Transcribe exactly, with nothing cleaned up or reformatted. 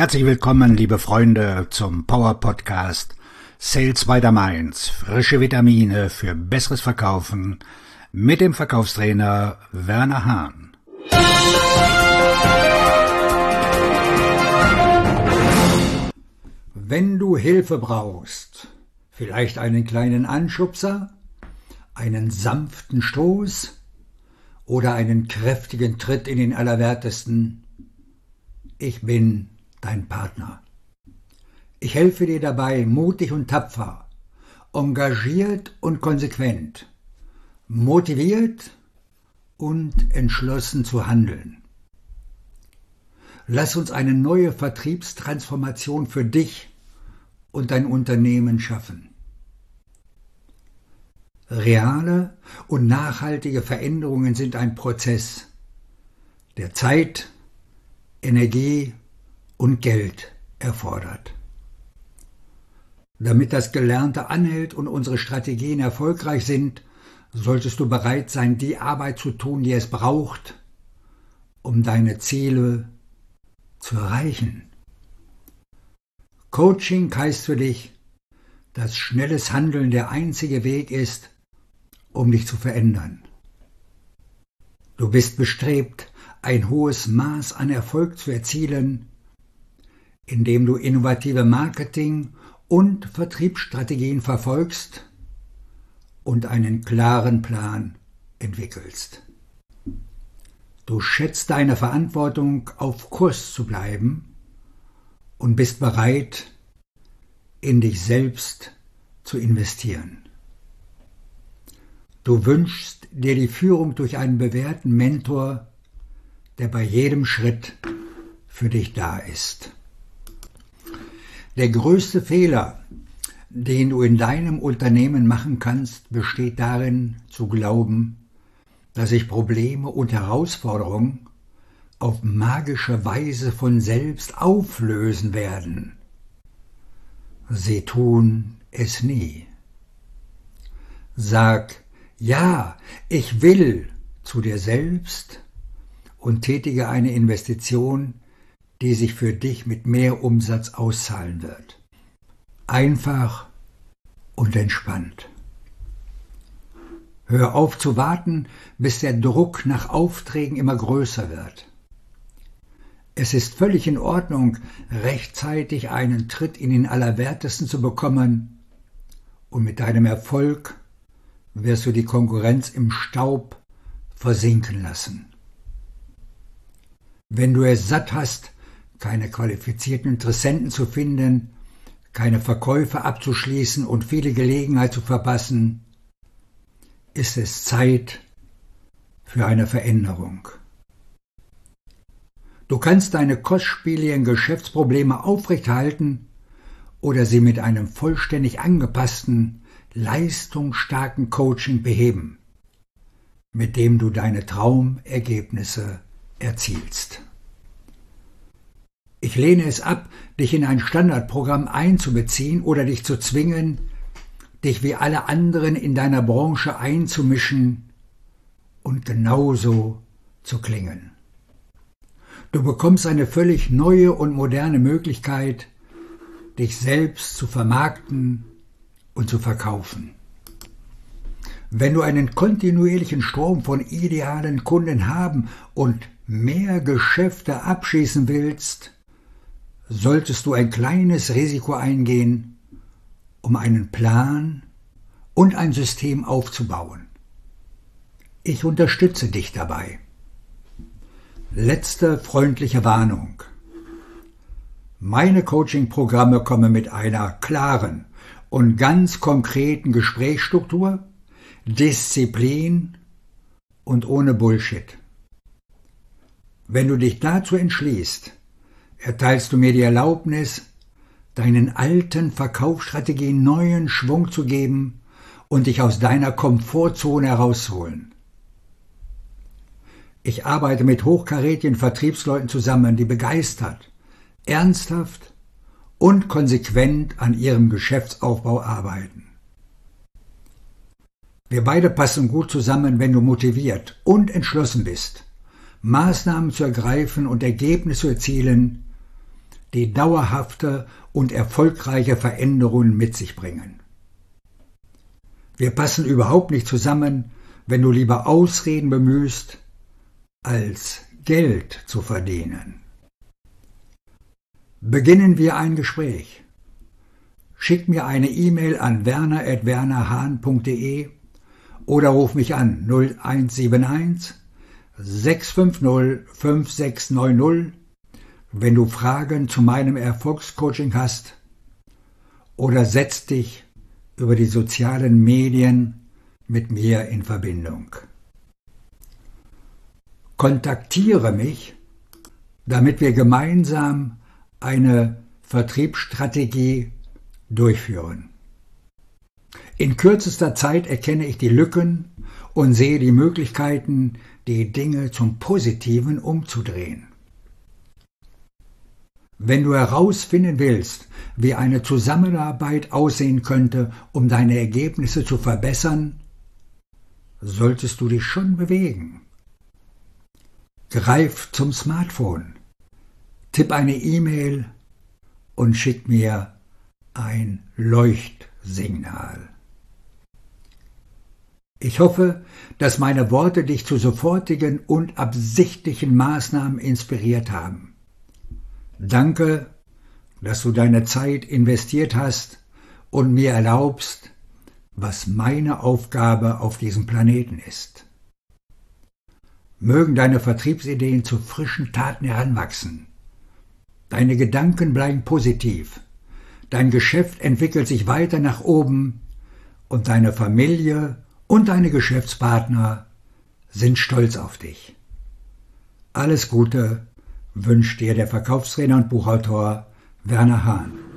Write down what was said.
Herzlich willkommen, liebe Freunde, zum Power Podcast Sales by the Mainz. Frische Vitamine für besseres Verkaufen mit dem Verkaufstrainer Werner Hahn. Wenn du Hilfe brauchst, vielleicht einen kleinen Anschubser, einen sanften Stoß oder einen kräftigen Tritt in den Allerwertesten, ich bin dein Partner. Ich helfe dir dabei, mutig und tapfer, engagiert und konsequent, motiviert und entschlossen zu handeln. Lass uns eine neue Vertriebstransformation für dich und dein Unternehmen schaffen. Reale und nachhaltige Veränderungen sind ein Prozess, der Zeit, Energie und Geld erfordert. Damit das Gelernte anhält und unsere Strategien erfolgreich sind, solltest du bereit sein, die Arbeit zu tun, die es braucht, um deine Ziele zu erreichen. Coaching heißt für dich, dass schnelles Handeln der einzige Weg ist, um dich zu verändern. Du bist bestrebt, ein hohes Maß an Erfolg zu erzielen, indem du innovative Marketing- und Vertriebsstrategien verfolgst und einen klaren Plan entwickelst. Du schätzt deine Verantwortung, auf Kurs zu bleiben und bist bereit, in dich selbst zu investieren. Du wünschst dir die Führung durch einen bewährten Mentor, der bei jedem Schritt für dich da ist. Der größte Fehler, den du in deinem Unternehmen machen kannst, besteht darin, zu glauben, dass sich Probleme und Herausforderungen auf magische Weise von selbst auflösen werden. Sie tun es nie. Sag ja, ich will zu dir selbst und tätige eine Investition, die sich für dich mit mehr Umsatz auszahlen wird. Einfach und entspannt. Hör auf zu warten, bis der Druck nach Aufträgen immer größer wird. Es ist völlig in Ordnung, rechtzeitig einen Tritt in den Allerwertesten zu bekommen, und mit deinem Erfolg wirst du die Konkurrenz im Staub versinken lassen. Wenn du es satt hast, keine qualifizierten Interessenten zu finden, keine Verkäufe abzuschließen und viele Gelegenheiten zu verpassen, ist es Zeit für eine Veränderung. Du kannst deine kostspieligen Geschäftsprobleme aufrechthalten oder sie mit einem vollständig angepassten, leistungsstarken Coaching beheben, mit dem du deine Traumergebnisse erzielst. Ich lehne es ab, dich in ein Standardprogramm einzubeziehen oder dich zu zwingen, dich wie alle anderen in deiner Branche einzumischen und genauso zu klingen. Du bekommst eine völlig neue und moderne Möglichkeit, dich selbst zu vermarkten und zu verkaufen. Wenn du einen kontinuierlichen Strom von idealen Kunden haben und mehr Geschäfte abschließen willst, solltest du ein kleines Risiko eingehen, um einen Plan und ein System aufzubauen. Ich unterstütze dich dabei. Letzte freundliche Warnung. Meine Coaching-Programme kommen mit einer klaren und ganz konkreten Gesprächsstruktur, Disziplin und ohne Bullshit. Wenn du dich dazu entschließt, erteilst du mir die Erlaubnis, deinen alten Verkaufsstrategien neuen Schwung zu geben und dich aus deiner Komfortzone herauszuholen. Ich arbeite mit hochkarätigen Vertriebsleuten zusammen, die begeistert, ernsthaft und konsequent an ihrem Geschäftsaufbau arbeiten. Wir beide passen gut zusammen, wenn du motiviert und entschlossen bist, Maßnahmen zu ergreifen und Ergebnisse zu erzielen, die dauerhafte und erfolgreiche Veränderungen mit sich bringen. Wir passen überhaupt nicht zusammen, wenn du lieber Ausreden bemühst, als Geld zu verdienen. Beginnen wir ein Gespräch. Schick mir eine E-Mail an werner at wernerhahn punkt de oder ruf mich an null eins sieben eins sechs fünf null fünf sechs neun null, wenn du Fragen zu meinem Erfolgscoaching hast, oder setz dich über die sozialen Medien mit mir in Verbindung. Kontaktiere mich, damit wir gemeinsam eine Vertriebsstrategie durchführen. In kürzester Zeit erkenne ich die Lücken und sehe die Möglichkeiten, die Dinge zum Positiven umzudrehen. Wenn du herausfinden willst, wie eine Zusammenarbeit aussehen könnte, um deine Ergebnisse zu verbessern, solltest du dich schon bewegen. Greif zum Smartphone, tipp eine E-Mail und schick mir ein Leuchtsignal. Ich hoffe, dass meine Worte dich zu sofortigen und absichtlichen Maßnahmen inspiriert haben. Danke, dass du deine Zeit investiert hast und mir erlaubst, was meine Aufgabe auf diesem Planeten ist. Mögen deine Vertriebsideen zu frischen Taten heranwachsen. Deine Gedanken bleiben positiv. Dein Geschäft entwickelt sich weiter nach oben und deine Familie und deine Geschäftspartner sind stolz auf dich. Alles Gute wünscht dir der Verkaufstrainer und Buchautor Werner Hahn.